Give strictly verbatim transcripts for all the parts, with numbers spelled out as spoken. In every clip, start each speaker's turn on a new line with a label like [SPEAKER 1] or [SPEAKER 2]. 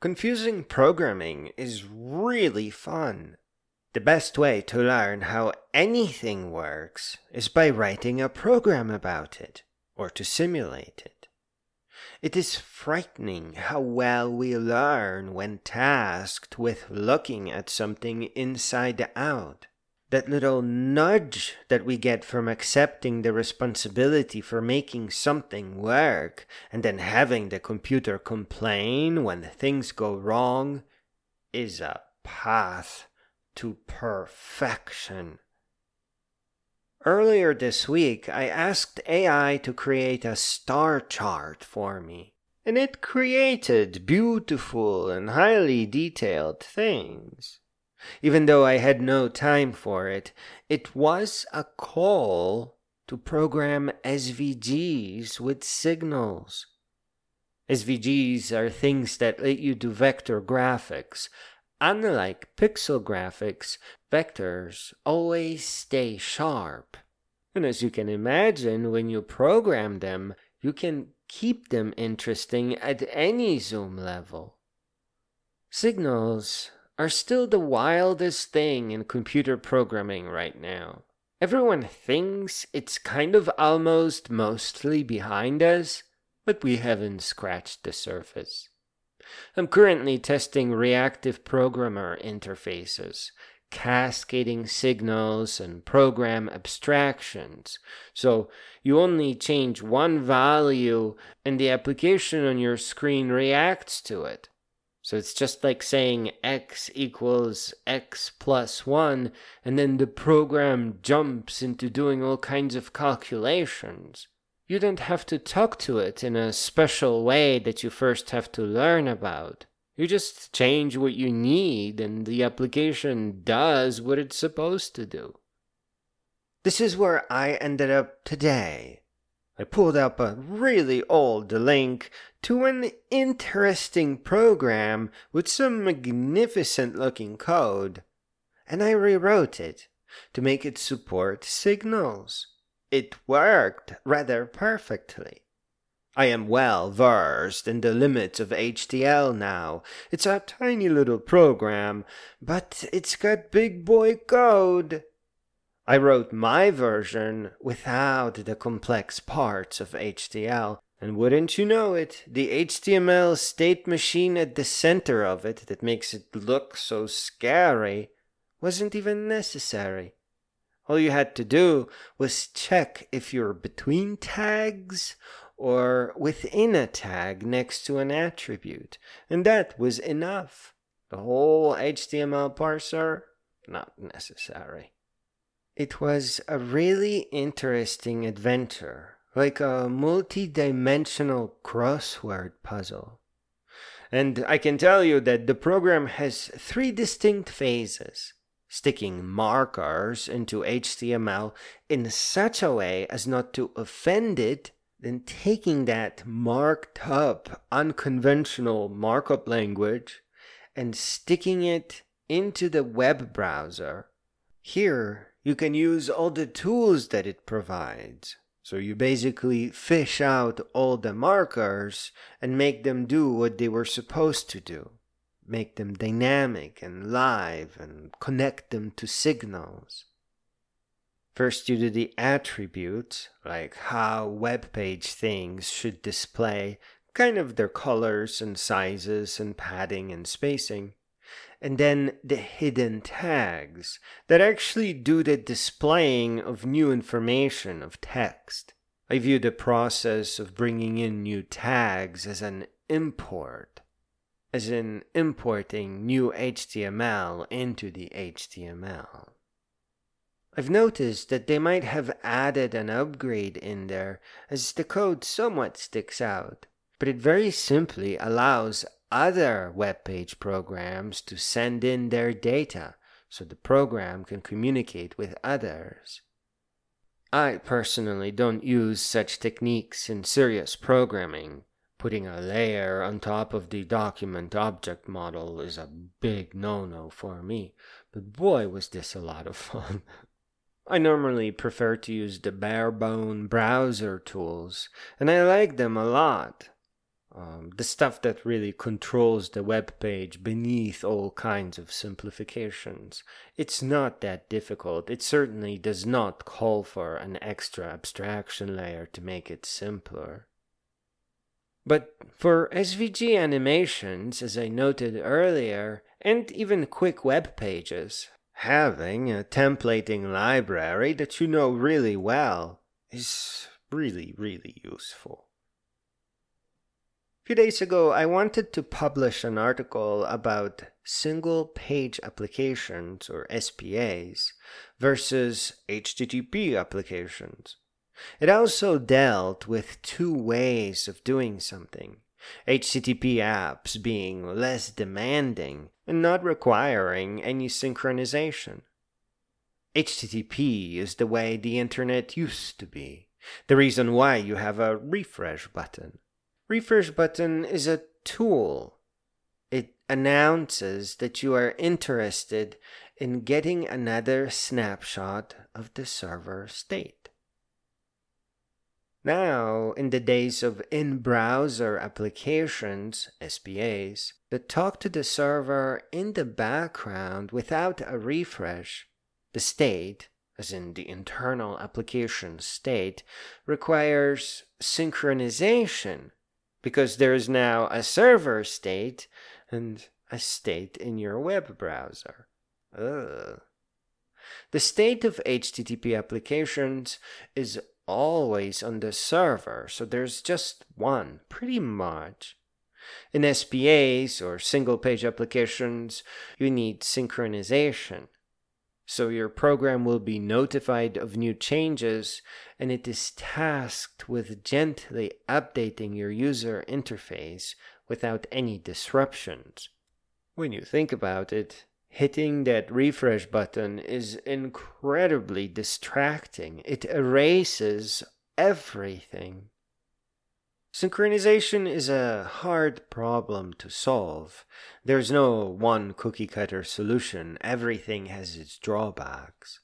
[SPEAKER 1] Confusing programming is really fun. The best way to learn how anything works is by writing a program about it, or to simulate it. It is frightening how well we learn when tasked with looking at something inside out. That little nudge that we get from accepting the responsibility for making something work and then having the computer complain when things go wrong is a path to perfection. Earlier this week, I asked A I to create a star chart for me, and it created beautiful and highly detailed things. Even though I had no time for it, it was a call to program S V Gs with signals. S V Gs are things that let you do vector graphics. Unlike pixel graphics, vectors always stay sharp. And as you can imagine, when you program them, you can keep them interesting at any zoom level. Signals are still the wildest thing in computer programming right now. Everyone thinks it's kind of almost mostly behind us, but we haven't scratched the surface. I'm currently testing reactive programmer interfaces, cascading signals, and program abstractions. So you only change one value and the application on your screen reacts to it. So it's just like saying x equals x plus one, and then the program jumps into doing all kinds of calculations. You don't have to talk to it in a special way that you first have to learn about. You just change what you need, and the application does what it's supposed to do. This is where I ended up today. I pulled up a really old link to an interesting program with some magnificent looking code, and I rewrote it to make it support signals. It worked rather perfectly. I am well versed in the limits of H D L now. It's a tiny little program, but it's got big boy code. I wrote my version without the complex parts of H D L, and wouldn't you know it, the H T M L state machine at the center of it that makes it look so scary wasn't even necessary. All you had to do was check if you're between tags or within a tag next to an attribute, and that was enough. The whole H T M L parser, not necessary. It was a really interesting adventure, like a multi-dimensional crossword puzzle. And I can tell you that the program has three distinct phases: sticking markers into H T M L in such a way as not to offend it, then taking that marked up unconventional markup language and sticking it into the web browser. Here, you can use all the tools that it provides. So you basically fish out all the markers and make them do what they were supposed to do. Make them dynamic and live and connect them to signals. First you do the attributes, like how web page things should display, kind of their colors and sizes and padding and spacing. And then the hidden tags that actually do the displaying of new information, of text. I view the process of bringing in new tags as an import, as in importing new H T M L into the H T M L. I've noticed that they might have added an upgrade in there as the code somewhat sticks out, but it very simply allows other web page programs to send in their data so the program can communicate with others. I personally don't use such techniques in serious programming. Putting a layer on top of the document object model is a big no-no for me, but boy was this a lot of fun. I normally prefer to use the bare-bone browser tools, and I like them a lot. Um, the stuff that really controls the web page beneath all kinds of simplifications. It's not that difficult. It certainly does not call for an extra abstraction layer to make it simpler. But for S V G animations, as I noted earlier, and even quick web pages, having a templating library that you know really well is really, really useful. A few days ago, I wanted to publish an article about single-page applications, or S P As, versus H T T P applications. It also dealt with two ways of doing something, H T T P apps being less demanding and not requiring any synchronization. H T T P is the way the internet used to be, the reason why you have a refresh button. Refresh button is a tool. It announces that you are interested in getting another snapshot of the server state. Now, in the days of in-browser applications, S P As, that talk to the server in the background without a refresh, the state, as in the internal application state, requires synchronization, because there is now a server state and a state in your web browser. Ugh. The state of H T T P applications is always on the server, so there's just one, pretty much. In S P As, or single-page applications, you need synchronization. So your program will be notified of new changes, and it is tasked with gently updating your user interface without any disruptions. When you think about it, hitting that refresh button is incredibly distracting. It erases everything. Synchronization is a hard problem to solve. There's no one cookie-cutter solution. Everything has its drawbacks.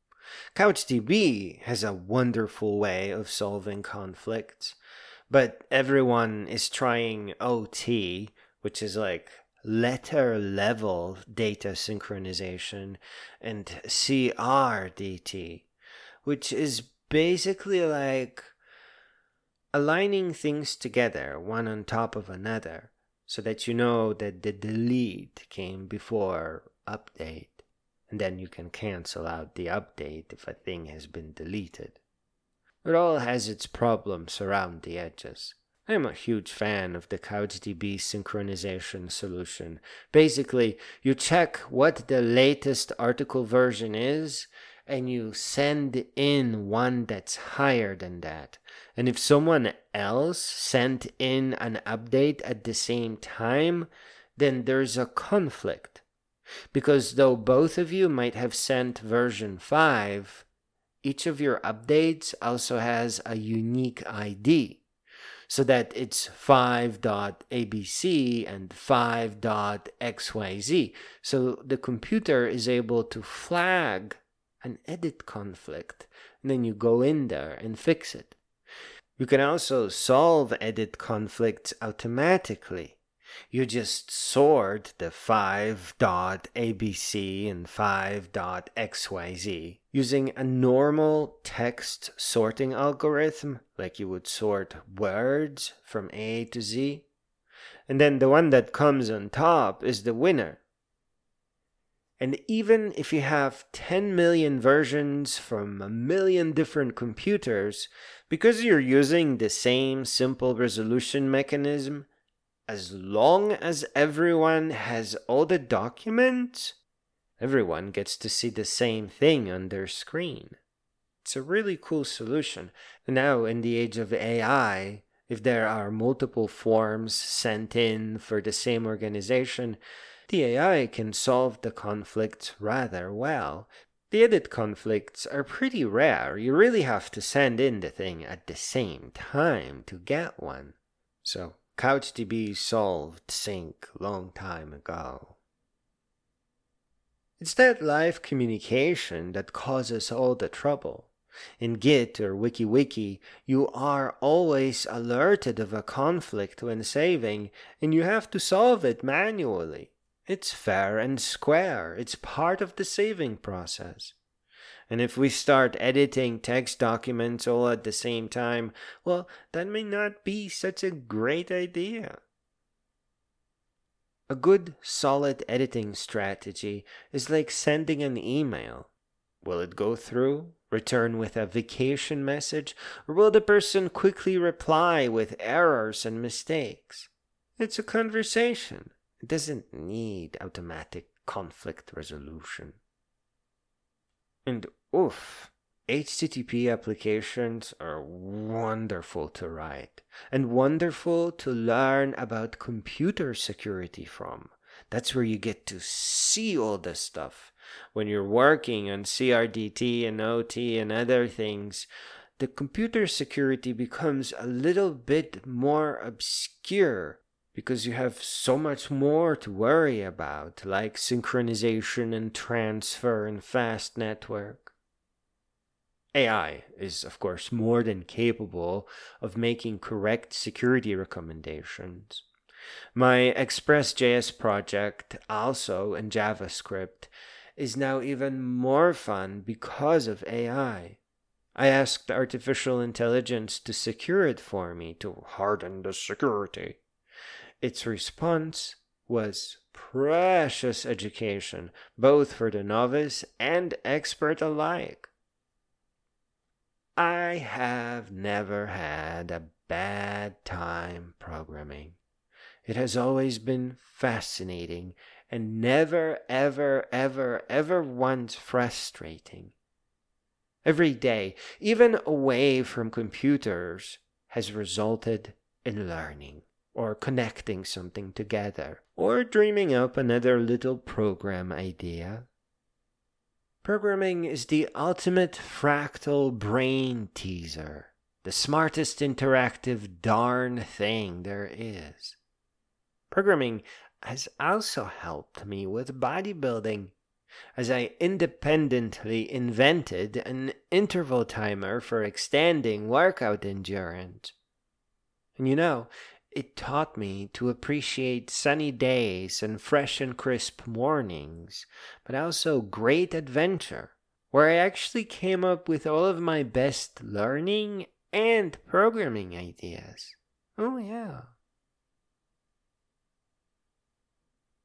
[SPEAKER 1] CouchDB has a wonderful way of solving conflicts, but everyone is trying O T, which is like letter-level data synchronization, and C R D T, which is basically like aligning things together, one on top of another, so that you know that the delete came before update, and then you can cancel out the update if a thing has been deleted. It all has its problems around the edges. I'm a huge fan of the CouchDB synchronization solution. Basically, you check what the latest article version is, and you send in one that's higher than that. And if someone else sent in an update at the same time, then there's a conflict. Because though both of you might have sent version five, each of your updates also has a unique I D. So that it's five dot A B C and five dot X Y Z. So the computer is able to flag an edit conflict, and then you go in there and fix it. You can also solve edit conflicts automatically. You just sort the five dot A B C and five dot X Y Z using a normal text sorting algorithm, like you would sort words from A to Z. And then the one that comes on top is the winner. And even if you have ten million versions from a million different computers, because you're using the same simple resolution mechanism, as long as everyone has all the documents, everyone gets to see the same thing on their screen. It's a really cool solution. Now, in the age of A I, if there are multiple forms sent in for the same organization, the A I can solve the conflicts rather well. The edit conflicts are pretty rare. You really have to send in the thing at the same time to get one. So, CouchDB solved sync long time ago. It's that live communication that causes all the trouble. In Git or WikiWiki, you are always alerted of a conflict when saving, and you have to solve it manually. It's fair and square. It's part of the saving process. And if we start editing text documents all at the same time, well, that may not be such a great idea. A good, solid editing strategy is like sending an email. Will it go through, return with a vacation message, or will the person quickly reply with errors and mistakes? It's a conversation. It doesn't need automatic conflict resolution. And oof, H T T P applications are wonderful to write and wonderful to learn about computer security from. That's where you get to see all this stuff. When you're working on C R D T and O T and other things, the computer security becomes a little bit more obscure because you have so much more to worry about, like synchronization and transfer and fast network. A I is, of course, more than capable of making correct security recommendations. My Express.js project, also in JavaScript, is now even more fun because of A I. I asked artificial intelligence to secure it for me to harden the security. Its response was precious education, both for the novice and expert alike. I have never had a bad time programming. It has always been fascinating and never, ever, ever, ever once frustrating. Every day, even away from computers, has resulted in learning, or connecting something together, or dreaming up another little program idea. Programming is the ultimate fractal brain teaser, the smartest interactive darn thing there is. Programming has also helped me with bodybuilding, as I independently invented an interval timer for extending workout endurance. And you know, it taught me to appreciate sunny days and fresh and crisp mornings, but also great adventure, where I actually came up with all of my best learning and programming ideas. Oh yeah.